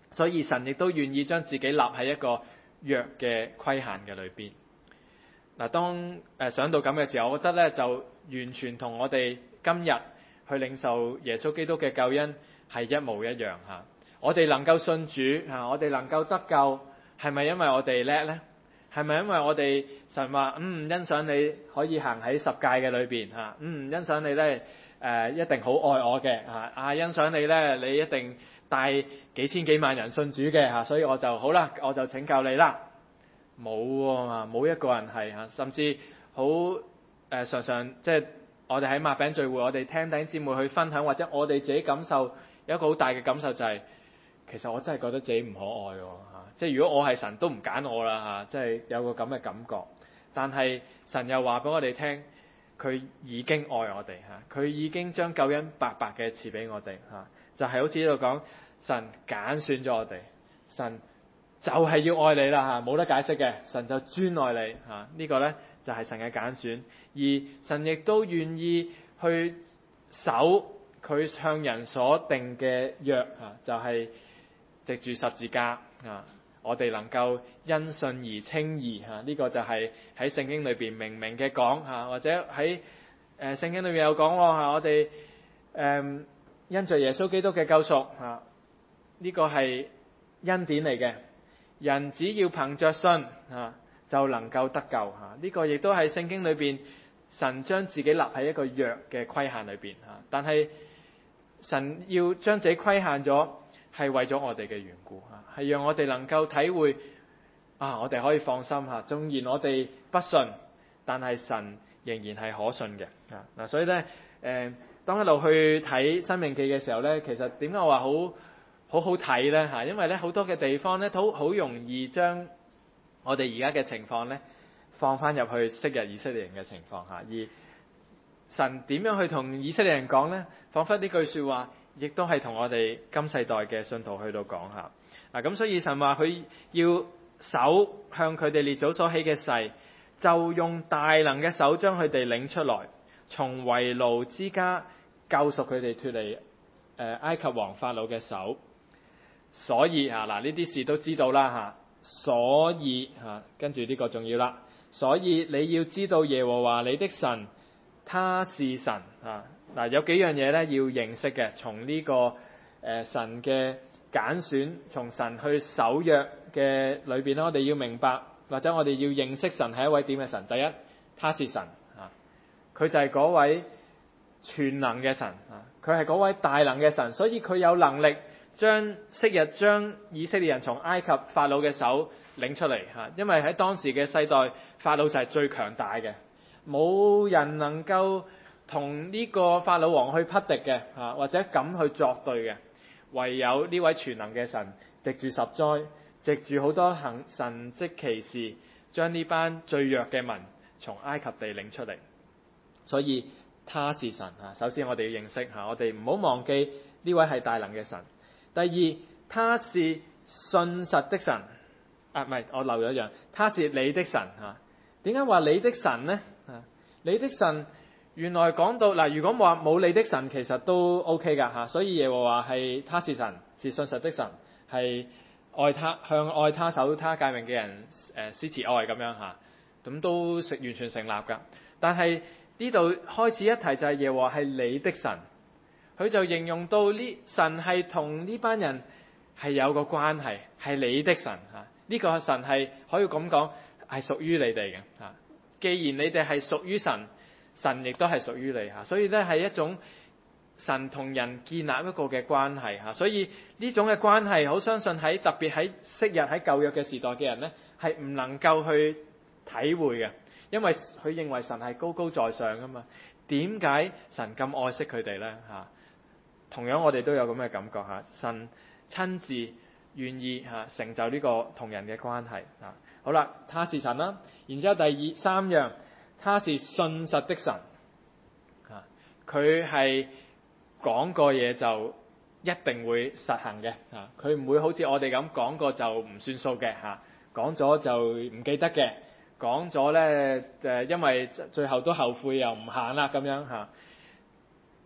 所以神亦都願意將自己立喺一個約嘅規限嘅裏邊。嗱，當想到咁嘅時候，我覺得咧就完全同我哋今日去領受耶穌基督嘅救恩係一模一樣嚇。我哋能夠信主嚇，我哋能夠得救，係咪因為我哋叻呢？係咪因為我哋神話欣賞你可以行喺十誡嘅裏邊嚇？欣賞你咧一定好愛我嘅嚇，欣賞你咧你一定帶幾千幾萬人信主嘅嚇，所以我就好啦，我就拯救你啦。冇喎，冇一個人係嚇，甚至好常常即係我哋喺擘餅聚會，我哋聽弟兄姊妹去分享，或者我哋自己感受有一個好大嘅感受就係，其實我真係覺得自己唔可愛喎嚇，即係如果我係神都唔揀我啦嚇，即係有個咁嘅感覺。但係神又話俾我哋聽，佢已經愛我哋嚇，佢已經將救恩白白嘅賜俾我哋嚇，就係好似呢度講，神揀選咗我哋，神就係要愛你啦嚇，冇得解釋嘅，神就專愛你嚇，呢個呢就係神嘅揀選，而神亦都願意去守佢向人所定嘅約嚇，就係藉住十字架嚇，我哋能夠因信而稱義嚇，呢個就係喺聖經裏邊明明嘅講嚇，或者喺聖經裏面有講嚇，我哋因着耶穌基督嘅救贖嚇，呢個係恩典嚟嘅。人只要憑着信就能夠得救嚇，呢個亦都係聖經裏邊神將自己立喺一個約嘅規限裏邊嚇。但係神要將自己規限咗，係為咗我哋嘅緣故嚇，係讓我哋能夠體會我哋可以放心嚇。縱然我哋不信，但係神仍然係可信嘅嚇嗱。所以咧當一路去睇申命記嘅時候咧，其實點解我話好好睇咧嚇？因為咧好多嘅地方咧都好容易將我哋而家嘅情況咧放翻入去昔日以色列人嘅情況嚇，而神點樣去同以色列人講咧？彷彿呢句説話亦都係同我哋今世代嘅信徒去到講下嗱。咁所以神話佢要守向佢哋列祖所起嘅誓，就用大能嘅手將佢哋領出來，從為奴之家救贖佢哋脫離埃及王法老嘅手。所以嗱呢啲事都知道啦嚇，所以跟住呢個重要啦。所以你要知道耶和華你的神，他是神嗱，有幾樣嘢咧要認識嘅，從呢個神嘅揀選，從神去守約嘅裏邊咧，我哋要明白，或者我哋要認識神係一位點嘅神。第一，他是神佢就係嗰位全能嘅神佢係嗰位大能嘅神，所以佢有能力昔日將以色列人從埃及法老嘅手領出嚟嚇，因為喺當時嘅世代，法老就係最強大嘅，冇人能夠同呢個法老王去匹敵嘅嚇，或者敢去作對嘅，唯有呢位全能嘅神藉住十災，藉住好多行神蹟奇事，將呢班最弱嘅民從埃及地領出嚟。所以他是神嚇，首先我哋要認識嚇，我哋唔好忘記呢位係大能嘅神。第二，他是信實的神唔係，我漏咗一樣，他是你的神嚇。點解話你的神呢？你的神原來講到嗱，如果話冇你的神，其實都 OK 噶嚇。所以耶和華係他是神，是信實的神，係愛他向愛他守他誡命嘅人施慈愛咁樣嚇，咁都完全成立噶。但係呢度開始一提就係耶和華係你的神。佢就形容到神係同呢班人係有個關係，係你的神嚇。呢個神係可以咁講，係屬於你哋嘅嚇。既然你哋係屬於神，神亦都係屬於你嚇。所以咧係一種神同人建立一個嘅關係嚇。所以呢種嘅關係，好相信喺特別喺昔日喺舊約嘅時代嘅人咧，係唔能夠去體會嘅，因為佢認為神係高高在上噶嘛。點解神咁愛惜佢哋咧嚇？同樣我哋都有咁嘅感覺嚇，神親自願意成就呢個同人嘅關係啊。好啦，他是神啦，然之後第三樣，他是信實的神啊，佢係講過嘢就一定會實行嘅啊，佢唔會好似我哋咁講過就唔算數嘅嚇，講咗就唔記得嘅，講咗咧因為最後都後悔又唔行啦咁樣嚇。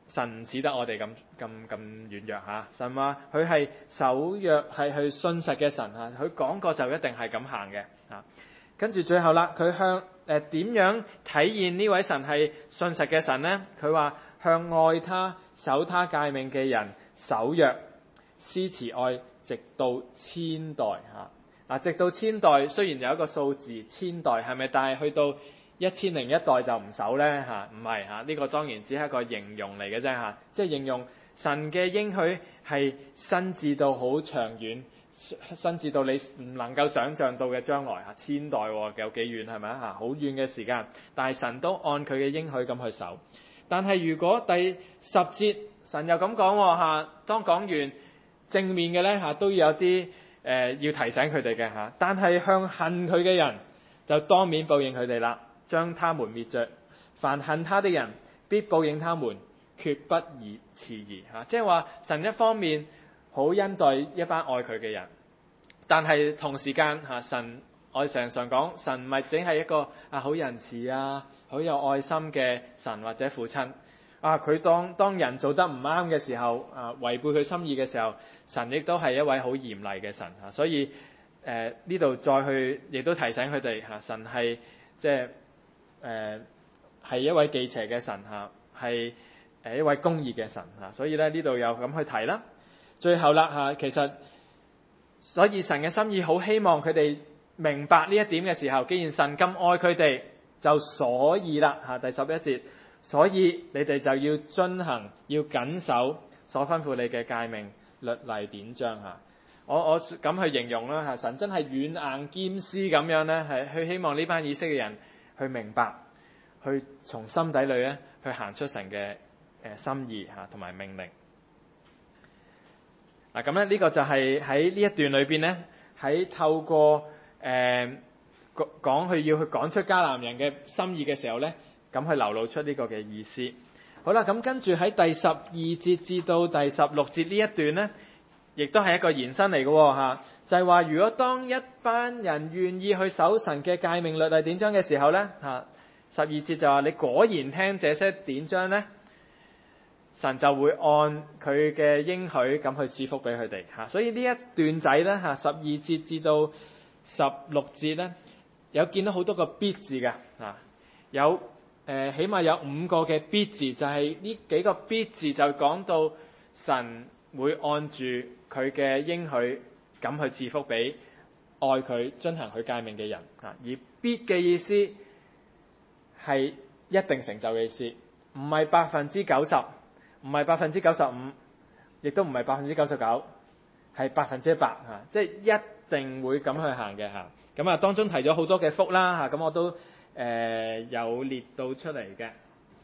神唔似得我哋咁軟弱嚇。神話佢係守約係去信實嘅神嚇，佢講過就一定係咁行嘅嚇。跟住最後啦，佢向點樣體現呢位神係信實嘅神呢？佢話向愛他守他誡命嘅人守約，施慈愛直到千代嚇。嗱，直到千代雖然有一個數字千代係咪？但係去到1001代就唔守呢嚇？唔係嚇，呢個當然只係一個形容嚟嘅啫嚇，即係形容神嘅應許係伸至到好長遠，伸至到你唔能夠想像到嘅將來嚇。千代有幾遠係咪啊嚇？好遠嘅時間，但係神都按佢嘅應許咁去守。但係如果第10節神又咁講嚇，當講完正面嘅呢嚇，都要有啲要提醒佢哋嘅嚇。但係向恨佢嘅人就當面報應佢哋啦，將他們滅絕。凡恨他的人必報應他們，決不遲疑嚇。即係話神一方面好恩待一班愛佢嘅人，但係同時間嚇神，我哋常常講神唔係淨係一個好仁慈好有愛心嘅神或者父親佢當人做得唔啱嘅時候違背佢心意嘅時候，神亦都係一位好嚴厲嘅神嚇。所以呢度再去亦都提醒佢哋嚇，神係即係係一位忌邪嘅神嚇，係一位公義嘅神嚇。所以咧呢度又咁去提啦。最後啦嚇，其實所以神嘅心意好希望佢哋明白呢一點嘅時候，既然神咁愛佢哋，就所以啦嚇，第11節，所以你哋就要遵行，要謹守所吩咐你嘅誡命、律例、典章嚇。我咁去形容啦嚇，神真係軟硬兼施咁樣咧，係去希望呢班以色列人去明白，去從心底裏咧去行出神嘅心意嚇同埋命令。嗱咁咧呢個就係喺呢一段裏邊咧，喺透過講佢要去趕出迦南人嘅心意嘅時候咧，咁去流露出呢個嘅意思。好啦，咁跟住喺第12節至到第16節呢一段咧，亦都係一個延伸嚟嘅嚇，就係話如果當一班人願意去守神嘅誡命、律例、典章嘅時候咧嚇，12節就話你果然聽這些典章咧，神就會按佢嘅應許咁去賜福俾佢哋嚇。所以呢一段仔咧嚇，12節至到16節咧，有見到好多個必字嘅嚇，有起碼有5個嘅必字，就係呢幾個必字就講到神會按住佢嘅應許咁去賜福俾愛佢、遵行佢誡命嘅人啊。而必嘅意思係一定成就嘅意思，唔係90%，唔係95%，亦都唔係99%，係100%嚇，即係一定會咁去行嘅嚇。咁啊，當中提咗好多嘅福啦嚇，咁我都有列到出嚟嘅，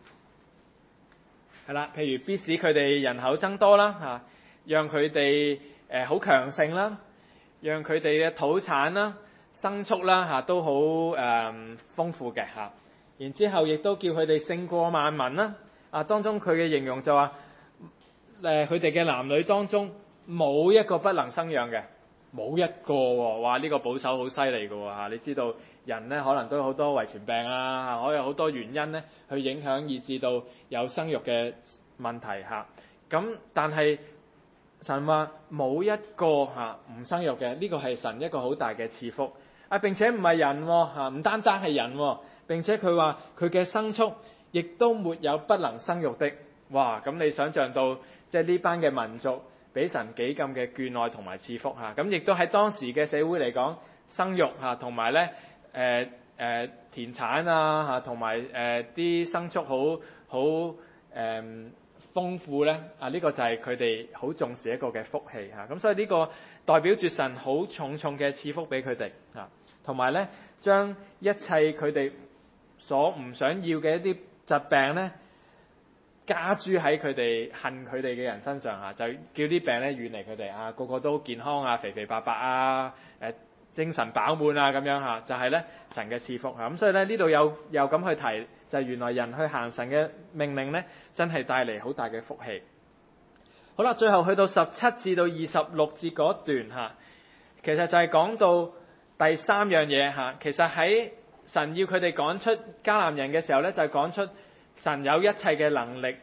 係啦，譬如必使佢哋人口增多啦嚇，讓佢哋好強盛啦，讓佢哋嘅土產啦、牲畜啦嚇都好豐富嘅嚇。然之後亦都叫佢哋勝過萬民啦。當中佢嘅形容就話佢哋嘅男女當中冇一個不能生養嘅，冇一個喎。哇！呢個保守好犀利嘅喎嚇。你知道人咧可能都有好多遺傳病啊，可以有好多原因咧去影響以致到有生育嘅問題嚇。咁但係神話冇一個唔生育嘅，呢個係神一個好大嘅賜福並且唔係人嚇，唔單單係人並且佢話佢嘅牲畜亦都沒有不能生育的。哇！咁你想象到即係呢班嘅民族俾神幾咁嘅眷愛同埋賜福嚇。咁亦都喺當時嘅社會嚟講，生育同埋咧田產同埋啲牲畜好豐富咧呢個就係佢哋好重視一個嘅福氣嚇。咁所以呢個代表住神好重嘅賜福俾佢哋同埋咧將一切佢哋所唔想要嘅一啲疾病咧加諸喺佢哋恨佢哋嘅人身上就叫啲病咧遠離佢哋個個都健康肥肥白白精神飽滿咁樣就係咧神嘅賜福咁所以咧呢度又咁去提，就係原來人去行神嘅命令咧，真係帶嚟好大嘅福氣。好啦，最後去到17至到26節嗰段其實就係講到第3樣嘢其實喺神要佢哋趕出迦南人嘅時候咧，就係講出神有一切嘅能力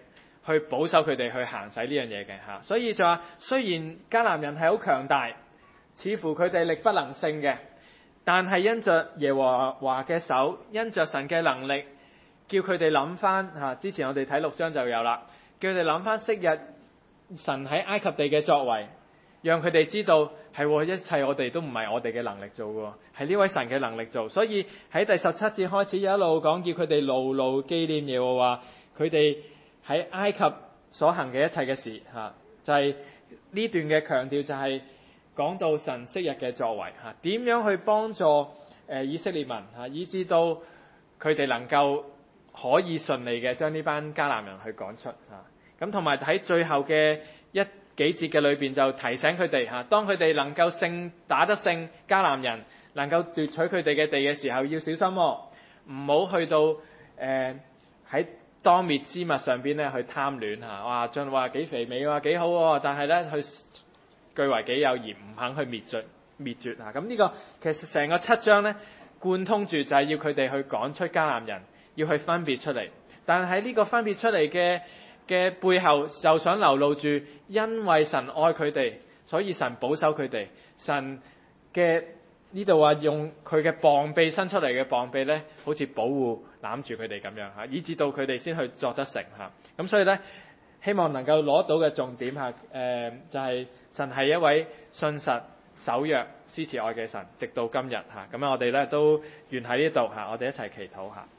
去保守佢哋去行使呢樣嘢嘅嚇。所以就話雖然迦南人係好強大，似乎佢哋力不能勝嘅，但係因着耶和華嘅手，因着神嘅能力，叫佢哋諗翻嚇。之前我哋睇6章就有啦，叫佢哋諗翻昔日神喺埃及地嘅作為，讓佢哋知道係一切我哋都唔係我哋嘅能力做嘅，係呢位神嘅能力做。所以喺第17節開始一路講，叫佢哋牢牢紀念耶和華佢哋喺埃及所行嘅一切嘅事嚇。就係呢段嘅強調，就係講到神昔日嘅作為嚇，點樣去幫助以色列民嚇，以至到佢哋能夠可以順利嘅將呢班迦南人去趕出嚇。咁同埋喺最後嘅幾節嘅裏邊就提醒佢哋嚇，當佢哋能夠打得勝迦南人，能夠奪取佢哋嘅地嘅時候，要小心唔好去到喺當滅之物上邊咧去貪戀嚇。哇，盡話幾肥美喎，幾好喎，但係咧去據為己有而唔肯去滅絕嚇。咁呢個其實成個7章咧貫通住就係要佢哋去趕出迦南人，要去分別出嚟。但係喺呢個分別出嚟嘅背後，就想流露住，因為神愛佢哋，所以神保守佢哋。神嘅呢度話用佢嘅膀臂伸出嚟嘅膀臂咧，好似保護攬住佢哋咁樣嚇，以至到佢哋先去作得成嚇。咁所以咧，希望能夠攞到嘅重點嚇，就係神係一位信實、守約、施慈愛嘅神，直到今日嚇。咁我哋咧都願喺呢度嚇，我哋一齊祈禱嚇。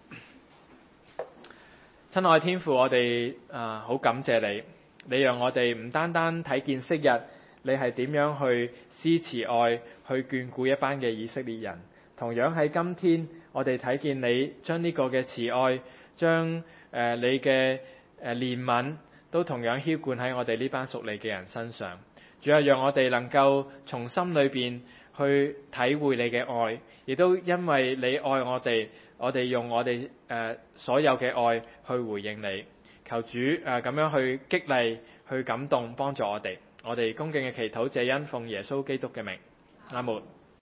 親愛天父，我哋好感謝你，你讓我哋唔單單睇見昔日你係點樣去施慈愛，去眷顧一班嘅以色列人，同樣喺今天我哋睇見你將呢個嘅慈愛，將你嘅憐憫都同樣澆灌喺我哋呢班屬你嘅人身上。主要讓我哋能夠從心裏邊去體會你嘅愛，亦都因為你愛我哋，我哋用我哋所有嘅愛去回應你。求主咁樣去激勵、去感動、幫助我哋。我哋恭敬嘅祈禱，謝恩奉耶穌基督嘅名，阿門。